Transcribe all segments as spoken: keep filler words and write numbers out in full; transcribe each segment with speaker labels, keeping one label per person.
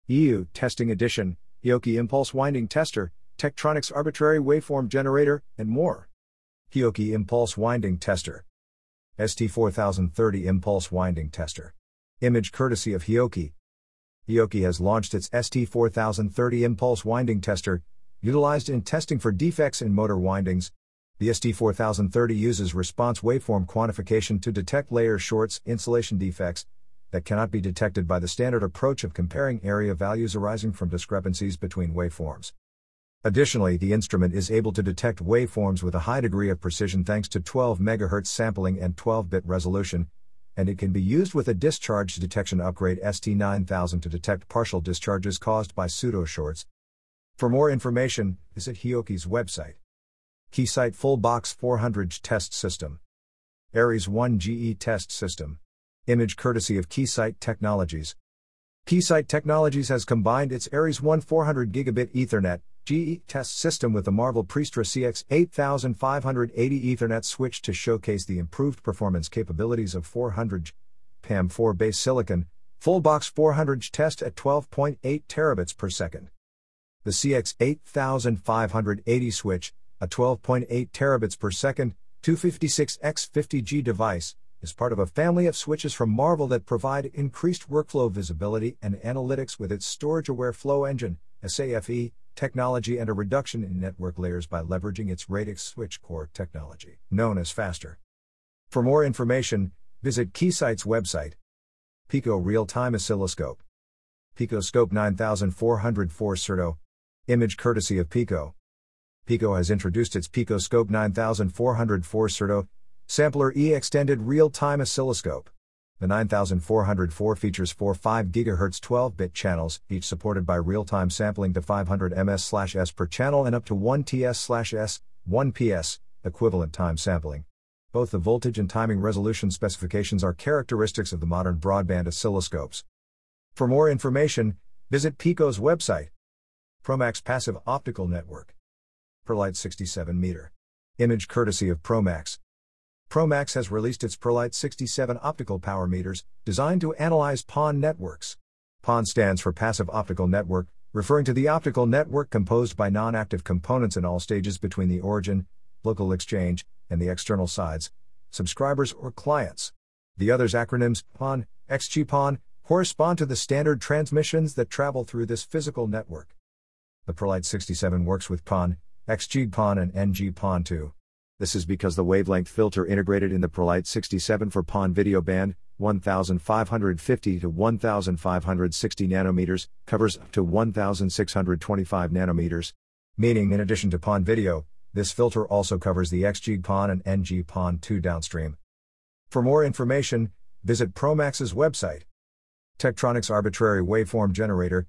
Speaker 1: E U Testing Edition, Hioki Impulse Winding Tester, Tektronix Arbitrary Waveform Generator, and more. Hioki Impulse Winding Tester. S T four thousand thirty Impulse Winding Tester. Image courtesy of Hioki. Hioki has launched its S T four thousand thirty Impulse Winding Tester, utilized in testing for defects in motor windings. The S T four thousand thirty uses response waveform quantification to detect layer shorts, insulation defects, that cannot be detected by the standard approach of comparing area values arising from discrepancies between waveforms. Additionally, the instrument is able to detect waveforms with a high degree of precision thanks to twelve megahertz sampling and twelve bit resolution, and it can be used with a discharge detection upgrade S T nine thousand to detect partial discharges caused by pseudo-shorts. For more information, visit Hioki's website. Keysight Full Box four hundred Test System. Aries one G E Test System. Image courtesy of Keysight Technologies. Keysight Technologies has combined its Aries one four hundred gigabit Ethernet G E test system with the Marvell Priestra C X eight five eighty Ethernet switch to showcase the improved performance capabilities of four hundred G P A M four base silicon, full box four hundred G test at twelve point eight terabits per second. The C X eight five eighty switch, a twelve point eight terabits per second, two fifty-six by fifty G device, is part of a family of switches from Marvell that provide increased workflow visibility and analytics with its storage-aware flow engine, S A F E, technology and a reduction in network layers by leveraging its Radix switch core technology, known as Faster. For more information, visit Keysight's website. Pico Real-Time Oscilloscope. PicoScope nine four zero four Certo. Image courtesy of Pico. Pico has introduced its PicoScope nine four zero four Certo Sampler E Extended Real-Time Oscilloscope. The nine four zero four features four five gigahertz twelve bit channels, each supported by real-time sampling to five hundred millimeters per S per channel and up to one T S/S, one P S, equivalent time sampling. Both the voltage and timing resolution specifications are characteristics of the modern broadband oscilloscopes. For more information, visit Pico's website. Promax Passive Optical Network. Perlite sixty-seven meter. Image courtesy of Promax. Promax has released its Perlite sixty-seven optical power meters, designed to analyze P O N networks. P O N stands for Passive Optical Network, referring to the optical network composed by non-active components in all stages between the origin, local exchange, and the external sides, subscribers or clients. The others acronyms, P O N, X G P O N, correspond to the standard transmissions that travel through this physical network. The Perlite sixty-seven works with P O N, X G P O N and N G P O N too. This is because the wavelength filter integrated in the Perlite sixty-seven for P O N video band, fifteen fifty to fifteen sixty nanometers, covers up to sixteen twenty-five nanometers. Meaning, in addition to P O N video, this filter also covers the X G P O N and N G P O N two downstream. For more information, visit Promax's website. Tektronix Arbitrary Waveform Generator.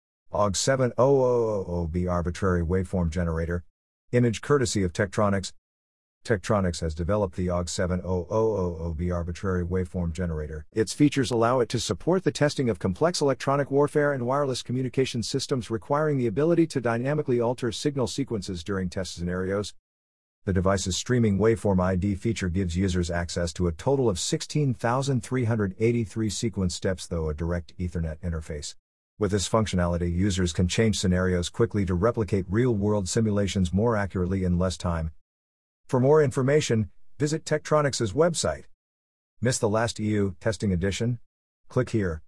Speaker 1: O G seven thousand B Arbitrary Waveform Generator. Image courtesy of Tektronix. Tektronix has developed the O G seven thousand B Arbitrary Waveform Generator. Its features allow it to support the testing of complex electronic warfare and wireless communication systems requiring the ability to dynamically alter signal sequences during test scenarios. The device's streaming waveform I D feature gives users access to a total of sixteen thousand three hundred eighty-three sequence steps through a direct Ethernet interface. With this functionality, users can change scenarios quickly to replicate real-world simulations more accurately in less time. For more information, visit Tektronix's website. Miss the last E U Testing Edition? Click here.